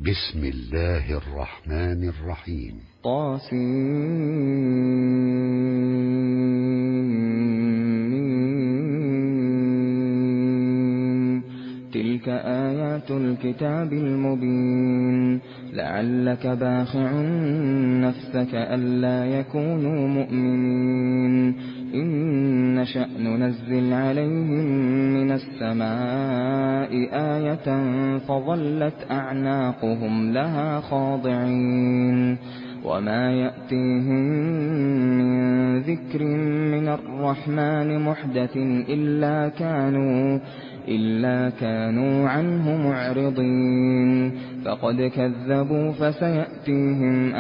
بسم الله الرحمن الرحيم. تلك آيات الكتاب المبين. لعلك باخع نفسك ألا يكونوا مؤمنين. إن نشأ ننزل عليهم من السماء آية فظلت أعناقهم لها خاضعين. وما يأتيهم من ذكر من الرحمن محدث إلا كانوا عنه معرضين. فقد كذبوا فسيأتيهم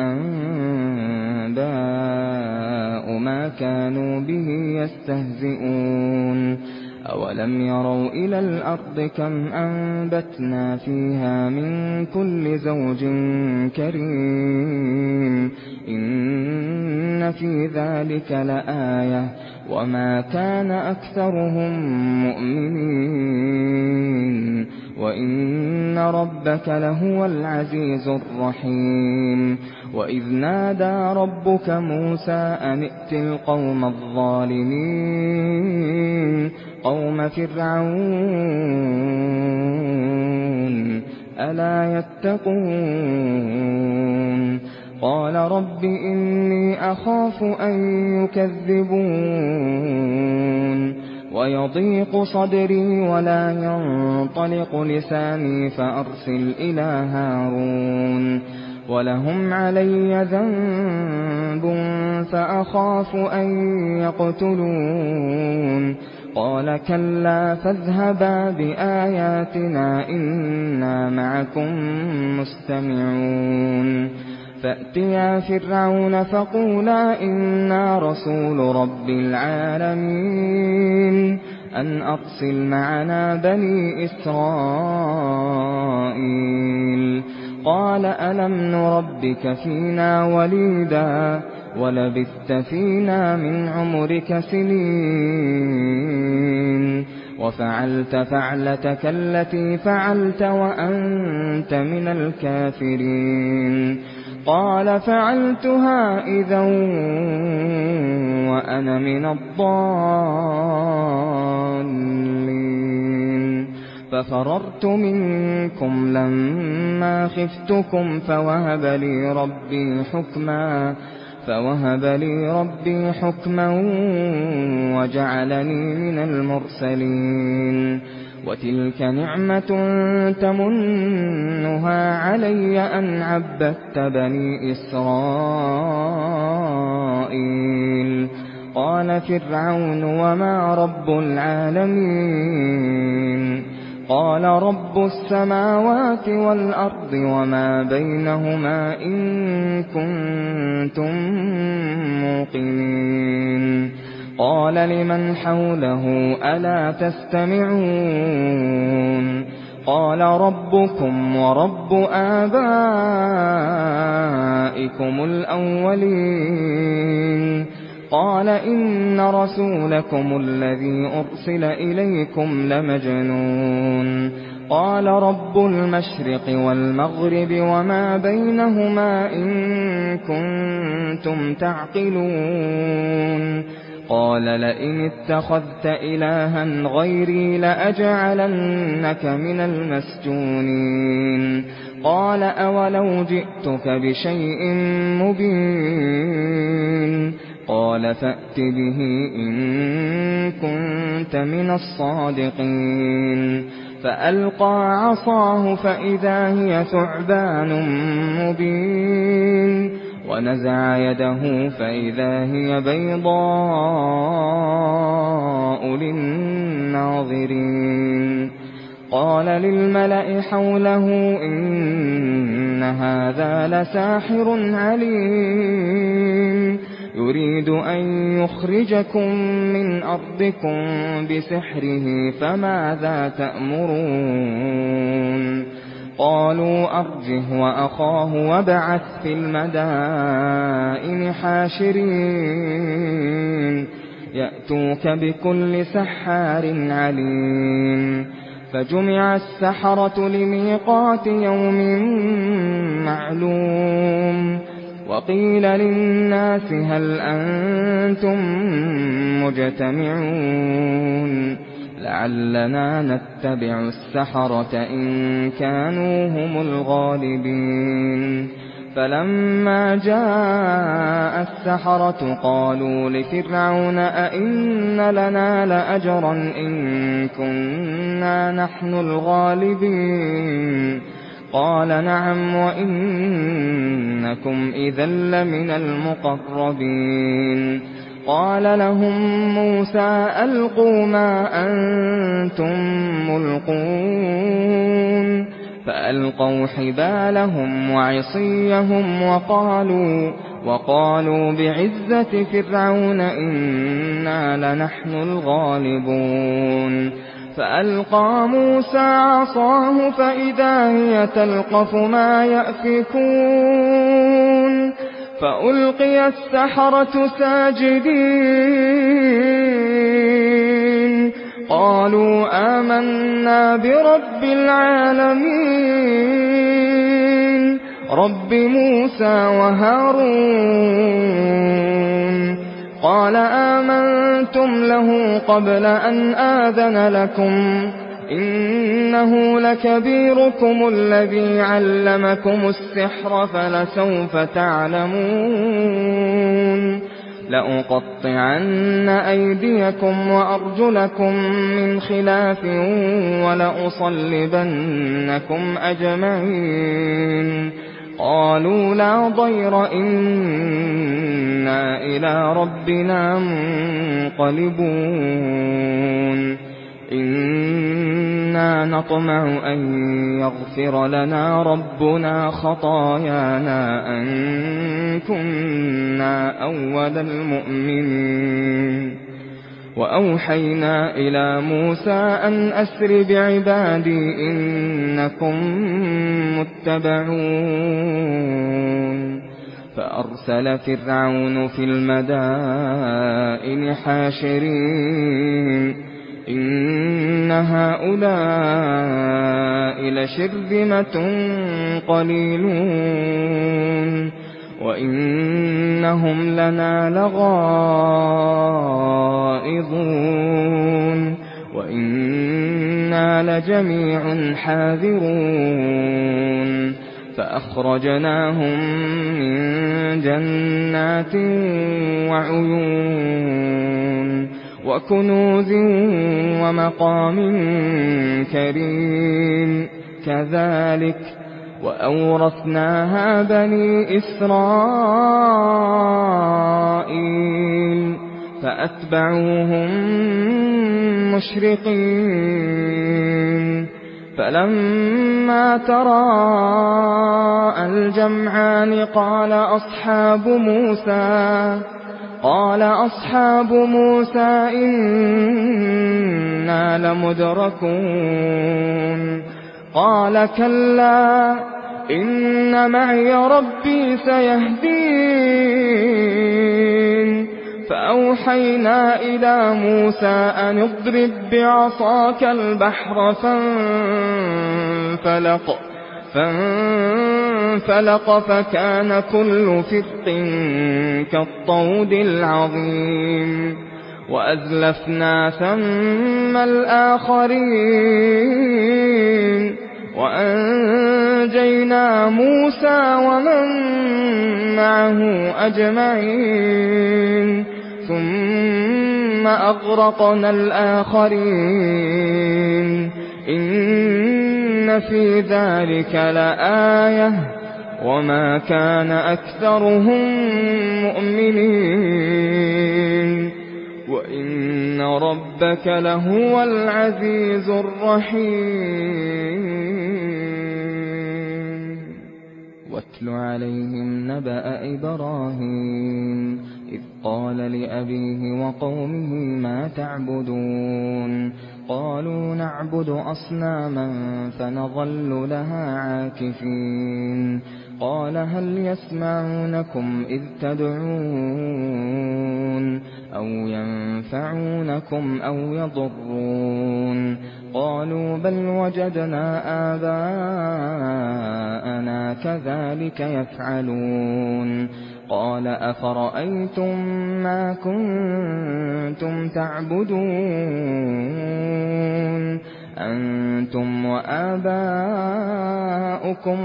أنباء ما كانوا به يستهزئون. أولم يروا إلى الأرض كم أنبتنا فيها من كل زوج كريم. إن في ذلك لآية وما كان أكثرهم مؤمنين. وإن ربك لهو العزيز الرحيم. وإذ نادى ربك موسى أن ائت القوم الظالمين قوم فرعون ألا يتقون. قال رب إني أخاف أن يكذبون ويضيق صدري ولا ينطلق لساني فأرسل إلى هارون ولهم علي ذنب فأخاف أن يقتلون. قال كلا فاذهبا بآياتنا إنا معكم مستمعون. فأتيا فرعون فقولا إنا رسول رب العالمين أن أرسل معنا بني إسرائيل. قال ألم نربك فينا وليدا ولبثت فينا من عمرك سنين وفعلت فعلتك التي فعلت وأنت من الكافرين. قال فعلتها إذا وأنا من الضالين. ففررت منكم لما خفتكم فوهب لي ربي حكما وجعلني من المرسلين. وتلك نعمة تمنها علي أن عبدت بني إسرائيل. قال فرعون وما رب العالمين. قال رب السماوات والأرض وما بينهما إن كنتم موقنين. قال لمن حوله ألا تستمعون. قال ربكم ورب آبائكم الأولين. قال إن رسولكم الذي أرسل إليكم لمجنون. قال رب المشرق والمغرب وما بينهما إن كنتم تعقلون. قال لئن اتخذت إلها غيري لأجعلنك من المسجونين. قال أولو جئتك بشيء مبين. قال فأت به إن كنت من الصادقين. فألقى عصاه فإذا هي ثعبان مبين. ونزع يده فإذا هي بيضاء للناظرين. قال للملأ حوله إن هذا لساحر عليم يريد أن يخرجكم من أرضكم بسحره فماذا تأمرون. قالوا أرجه وأخاه وابعث في المدائن حاشرين يأتوك بكل سحار عليم. فجمع السحرة لميقات يوم معلوم وقيل للناس هل أنتم مجتمعون لعلنا نتبع السحرة إن كانوا هم الغالبين فلما جاء السحرة قالوا لفرعون أئن لنا لأجرا إن كنا نحن الغالبين قال نعم وإنكم إذا لمن المقربين قال لهم موسى ألقوا ما أنتم ملقون فألقوا حبالهم وعصيهم وقالوا بعزة فرعون إنا لنحن الغالبون فألقى موسى عصاه فإذا هي تلقف ما يأفكون فألقي السحرة ساجدين قالوا آمنا برب العالمين رب موسى وهارون قال آمنتم له قبل أن آذن لكم إنه لكبيركم الذي علمكم السحر فلسوف تعلمون لأقطعن أيديكم وأرجلكم من خلاف ولأصلبنكم أجمعين قالوا لا ضير إنا إلى ربنا منقلبون إنا نطمع أن يغفر لنا ربنا خطايانا أن كنا أول المؤمنين وأوحينا إلى موسى أن أسر بعبادي إنكم متبعون فأرسل فرعون في المدائن حاشرين إن هؤلاء لشرذمة قليلون وإنهم لنا لغائظون وإنا لجميع حاذرون فأخرجناهم من جنات وعيون وكنوز ومقام كريم كذلك وأورثناها بني إسرائيل فأتبعوهم مشرقين فلما تراءى الجمعان قال أصحاب موسى إنا لمدركون قال كلا إن معي ربي سيهدين فأوحينا إلى موسى أن اضرب بعصاك البحر فانفلق فكان كل فرق كالطود العظيم وأزلفنا ثم الآخرين وأنجينا موسى ومن معه أجمعين ثم أغرقنا الآخرين إن في ذلك لآية وما كان أكثرهم مؤمنين وإن ربك لهو العزيز الرحيم واتل عليهم نبأ إبراهيم إذ قال لأبيه وقومه ما تعبدون قالوا نعبد أصناما فنظل لها عاكفين قال هل يسمعونكم إذ تدعون أو ينفعونكم أو يضرون قالوا بل وجدنا آباءنا كذلك يفعلون قال أفرأيتم ما كنتم تعبدون أنتم وآباؤكم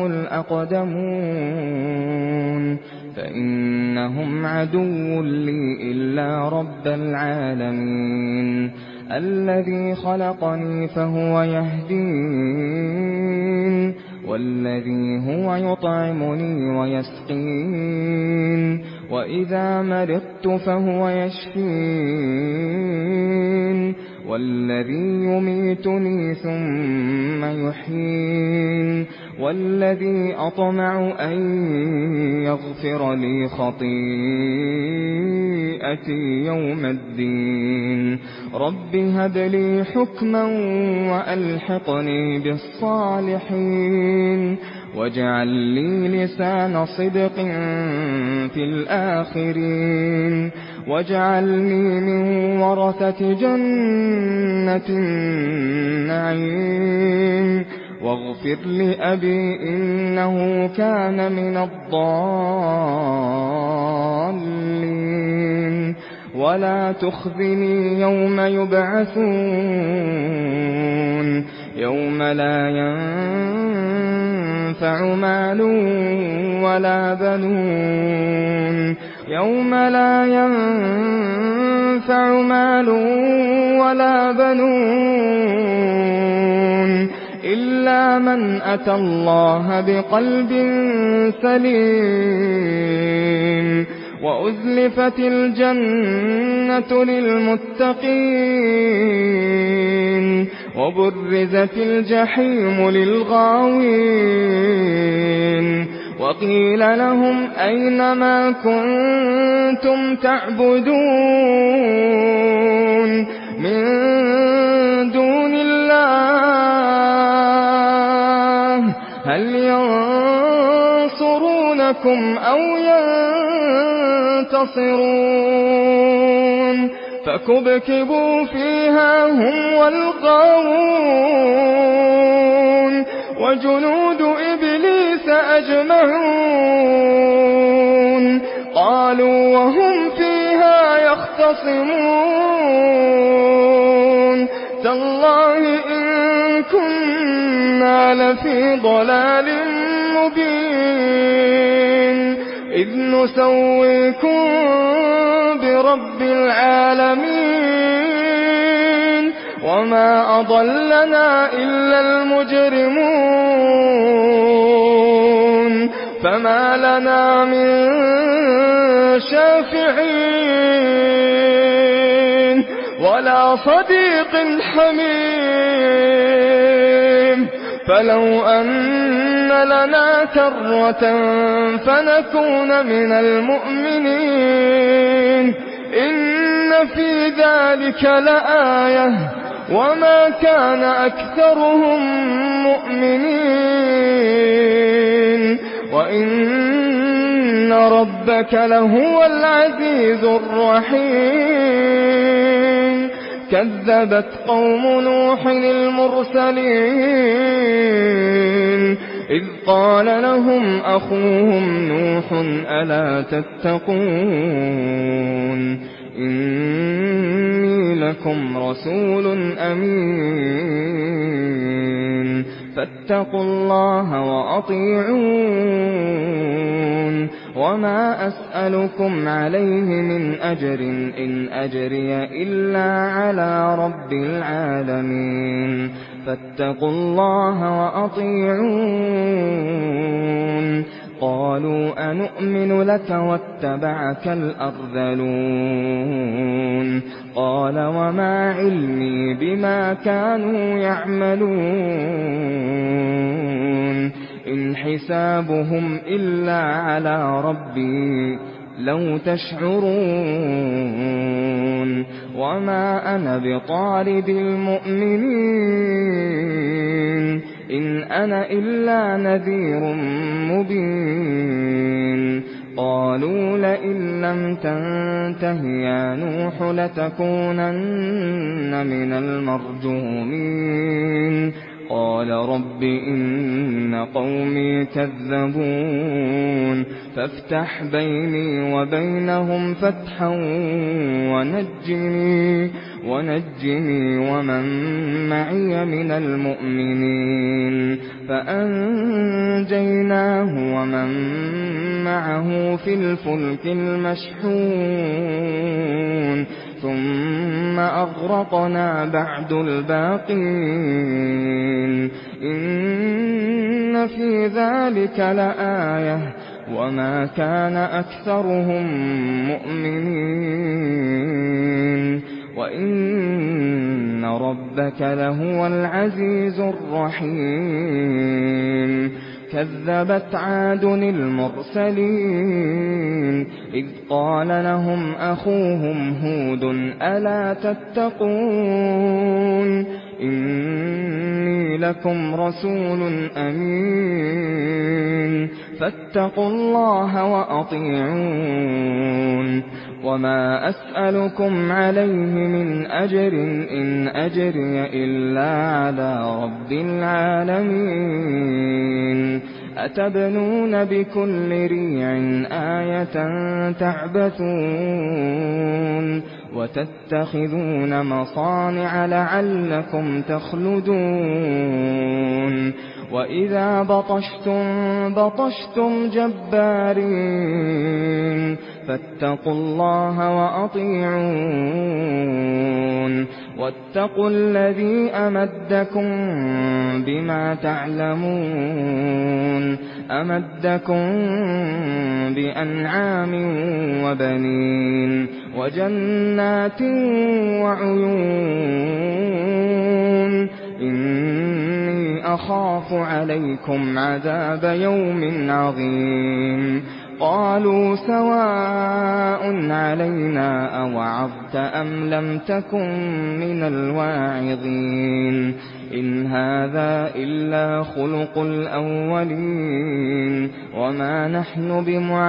الأقدمون فإنهم عدو لي إلا رب العالمين الذي خلقني فهو يهدين والذي هو يطعمني ويسقين وإذا مرضت فهو يشفين والذي يميتني ثم يحيين والذي أطمع أن يغفر لي خطيئتي يوم الدين رب هب لي حكما وألحقني بالصالحين واجعل لي لسان صدق في الآخرين واجعلني من ورثة جنة النعيم واغفر لأبي إنه كان من الضالين ولا تخزني يوم يبعثون يوم لا ينفع مال ولا بنون يوم لا ينفع مال ولا بنون إلا من أتى الله بقلب سليم وأزلفت الجنة للمتقين وبرزت الجحيم للغاوين وقيل لهم أين ما كنتم تعبدون من دون الله هل ينصرونكم أو ينتصرون فكبكبوا فيها هم والغاوون وجنود إبليس أجمعون قالوا وهم فيها يختصمون تالله إن كنا لفي ضلال مبين إذ نسويكم برب العالمين وما أضلنا إلا المجرمون فما لنا من شافعين ولا صديق حميم فلو أن لنا كرة فنكون من المؤمنين إن في ذلك لآية وما كان أكثرهم مؤمنين وإن ربك لهو العزيز الرحيم كذبت قوم نوح المرسلين إذ قال لهم أخوهم نوح ألا تتقون إني لكم رسول أمين فاتقوا الله وأطيعون وما أسألكم عليه من أجر إن أجري إلا على رب العالمين فاتقوا الله وأطيعون قالوا أنؤمن لك واتبعك الأرذلون قال وما علمي بما كانوا يعملون إن حسابهم إلا على ربي لو تشعرون وما أنا بطارد المؤمنين إن أنا إلا نذير مبين قالوا لئن لم تنته يا نوح لتكونن من المرجومين قال رب إن قومي كذبون فافتح بيني وبينهم فتحا ونجني ومن معي من المؤمنين فأنجيناه ومن معه في الفلك المشحون ثم أغرقنا بعد الباقين إن في ذلك لآية وما كان أكثرهم مؤمنين وإن ربك لهو العزيز الرحيم كذبت عاد المرسلين إذ قال لهم أخوهم هود ألا تتقون إني لكم رسول أمين فاتقوا الله وأطيعون وما أسألكم عليه من أجر إن أجري إلا على رب العالمين أتبنون بكل ريع آية تعبثون وتتخذون مصانع لعلكم تخلدون وإذا بطشتم جبارين فاتقوا الله وأطيعون واتقوا الذي أمدكم بما تعلمون أمدكم بأنعام وبنين وجنات وعيون إني أخاف عليكم عذاب يوم عظيم قالوا سواء علينا أوعظت أم لم تكن من الواعظين إن هذا إلا خلق الأولين وما نحن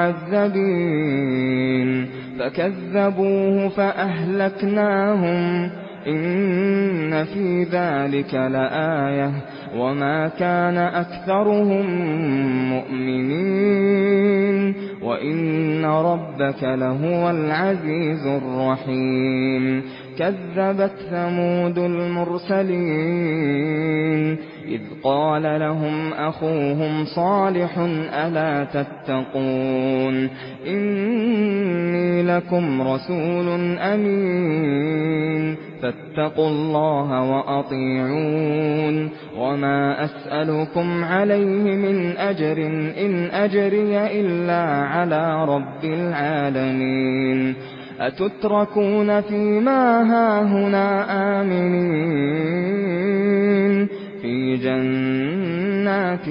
بمعذبين فكذبوه فأهلكناهم إن في ذلك لآية وما كان أكثرهم مؤمنين وإن ربك لهو العزيز الرحيم كذبت ثمود المرسلين إذ قال لهم أخوهم صالح ألا تتقون إني لكم رسول أمين فاتقوا الله وأطيعون وما أسألكم عليه من أجر إن أجري إلا على رب العالمين أتتركون فيما هاهنا آمنين في جنات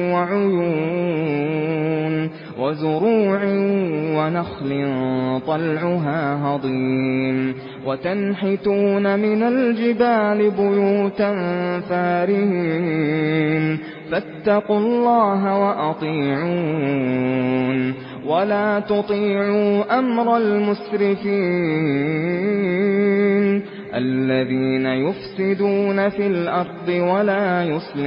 وعيون وزروع ونخل طلعها هضيم وتنحتون من الجبال بيوتا فارهين فاتقوا الله وأطيعون ولا تطيعوا أمر المسرفين الذين يفسدون في الأرض ولا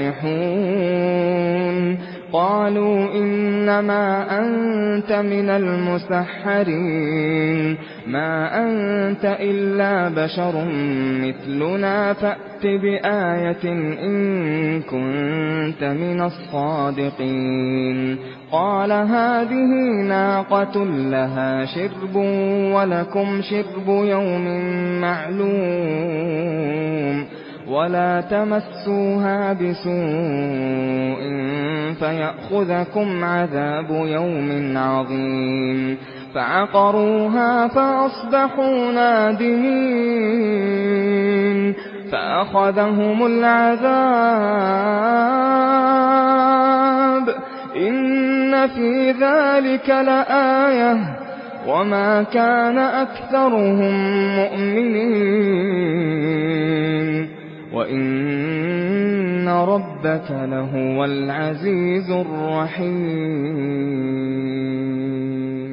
يصلحون قالوا إنما أنت من المسحرين ما أنت إلا بشر مثلنا فأت بآية إن كنت من الصادقين قال هذه ناقة لها شرب ولكم شرب يوم معلوم ولا تمسوها بسوء فيأخذكم عذاب يوم عظيم فعقروها فأصبحوا نادمين فأخذهم العذاب إن في ذلك لآية وما كان أكثرهم مؤمنين وإن ربك لهو العزيز الرحيم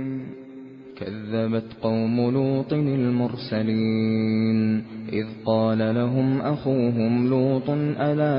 كذبت قوم لوط المرسلين إذ قال لهم أخوهم لوط ألا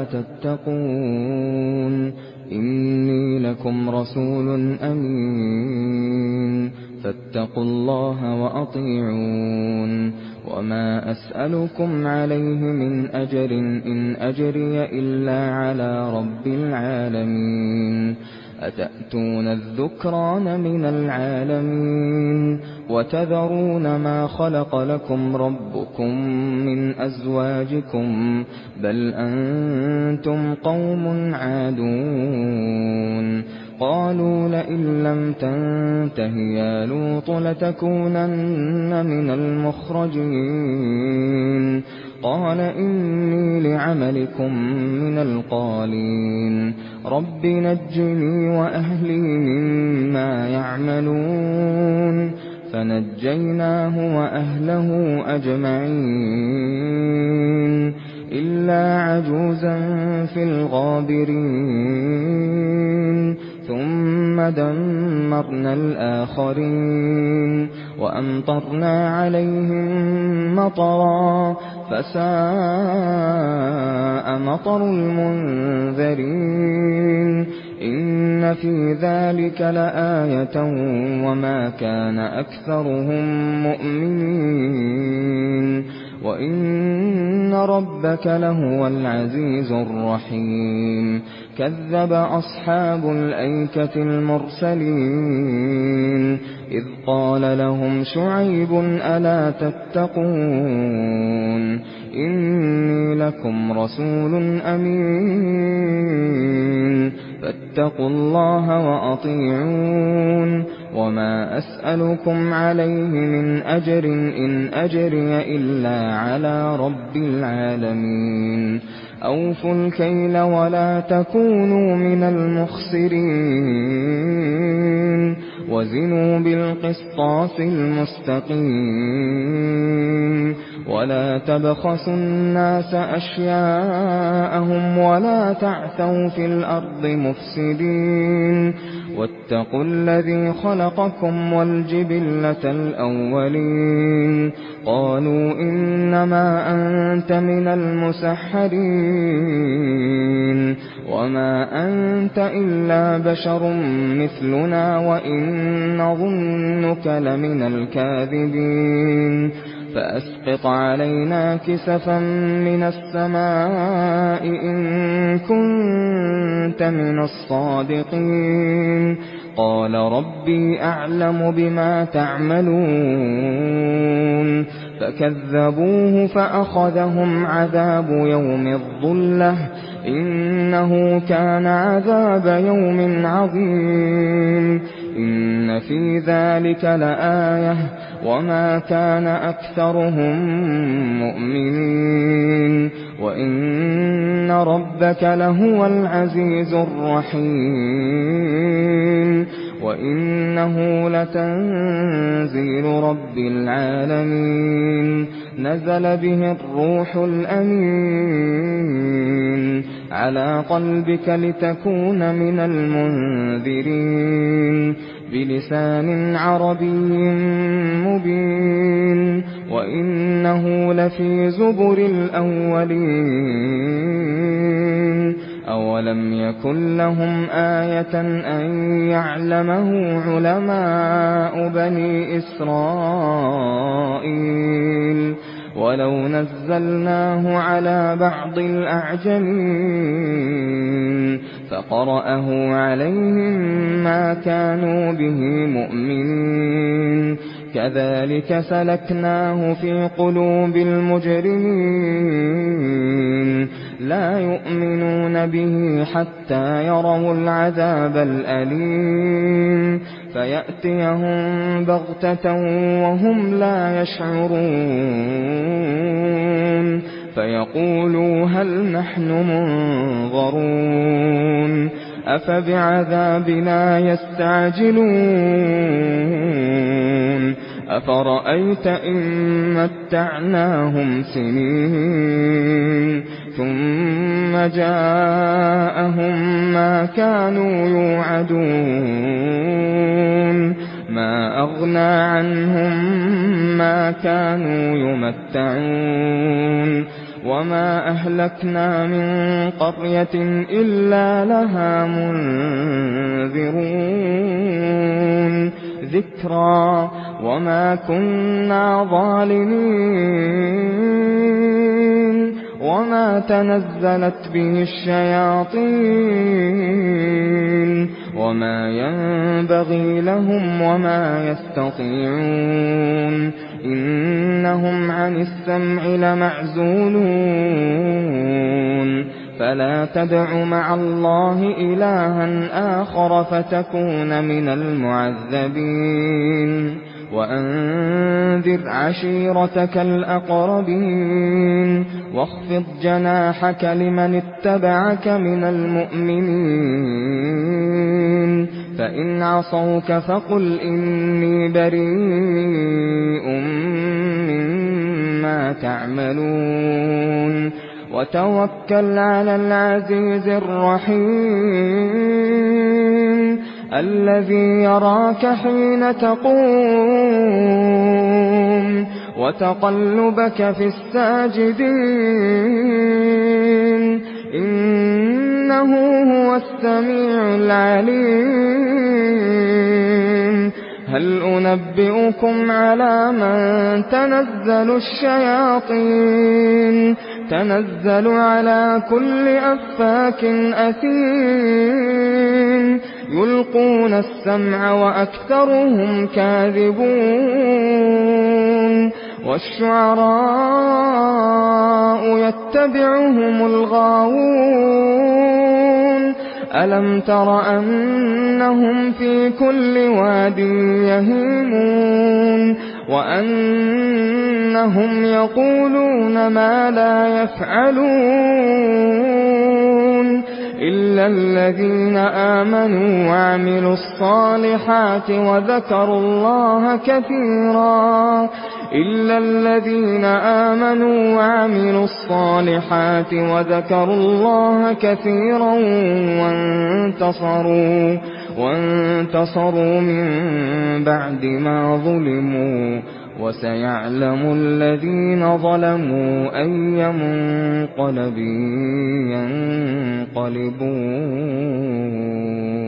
تتقون إني لكم رسول أمين فاتقوا الله وأطيعون وما أسألكم عليه من أجر إن أجري إلا على رب العالمين أتأتون الذكران من العالمين وتذرون ما خلق لكم ربكم من أزواجكم بل أنتم قوم عادون قالوا لئن لم تنته يا لوط لتكونن من المخرجين قال إني لعملكم من القالين رب نجني وأهلي مما يعملون فنجيناه وأهله أجمعين إلا عجوزا في الغابرين ثم دمرنا الآخرين وأمطرنا عليهم مطرا فساء مطر المنذرين إن في ذلك لآية وما كان أكثرهم مؤمنين وإن ربك لهو العزيز الرحيم كذب أصحاب الأيكة المرسلين إذ قال لهم شعيب ألا تتقون إني لكم رسول أمين فاتقوا الله وأطيعون وما أسألكم عليه من أجر إن أجري إلا على رب العالمين أوفوا الكيل ولا تكونوا من المخسرين وزنوا بالقسطاس المستقيم ولا تبخسوا الناس أشياءهم ولا تعثوا في الأرض مفسدين واتقوا الذي خلقكم والجبلة الأولين قالوا إنما أنت من المسحرين وما أنت إلا بشر مثلنا وإن نظنك لمن الكاذبين فأسقط علينا كسفا من السماء إن كنت من الصادقين قال ربي أعلم بما تعملون فكذبوه فأخذهم عذاب يوم الظلة إنه كان عذاب يوم عظيم إن في ذلك لآية وما كان أكثرهم مؤمنين وإن ربك لهو العزيز الرحيم وإنه لتنزيل رب العالمين نزل به الروح الأمين على قلبك لتكون من المنذرين بلسان عربي مبين وإنه لفي زبر الأولين أولم يكن لهم آية أن يعلمه علماء بني إسرائيل ولو نزلناه على بعض الأعجمين فقرأه عليهم ما كانوا به مؤمنين كذلك سلكناه في قلوب المجرمين لا يؤمنون به حتى يروا العذاب الأليم فيأتيهم بغتة وهم لا يشعرون فيقولوا هل نحن منظرون أفبعذابنا يستعجلون أفرأيت إن متعناهم سنين ثم جاءهم ما كانوا يوعدون ما أغنى عنهم ما كانوا يمتعون وما أهلكنا من قرية إلا لها منذرون ذكرى وما كنا ظالمين وما تنزلت به الشياطين وما ينبغي لهم وما يستطيعون إنهم عن السمع لمعزولون فلا تدع مع الله إلها آخر فتكون من المعذبين وأنذر عشيرتك الأقربين واخفض جناحك لمن اتبعك من المؤمنين فإن عصوك فقل إني بريء مما تعملون وتوكل على العزيز الرحيم الذي يراك حين تقوم وتقلبك في الساجدين إنه هو السميع العليم هل أنبئكم على من تنزل الشياطين تنزل على كل أفاك أثيم يلقون السمع وأكثرهم كاذبون والشعراء يتبعهم الغاوون ألم تر أنهم في كل واد يهيمون وأنهم يقولون ما لا يفعلون إلا الذين آمنوا وعملوا الصالحات وذكروا الله كثيرا إلا الذين آمنوا وعملوا الصالحات وذكروا الله كثيرا وانتصروا من بعد ما ظلموا وسيعلم الذين ظلموا أي منقلب ينقلبون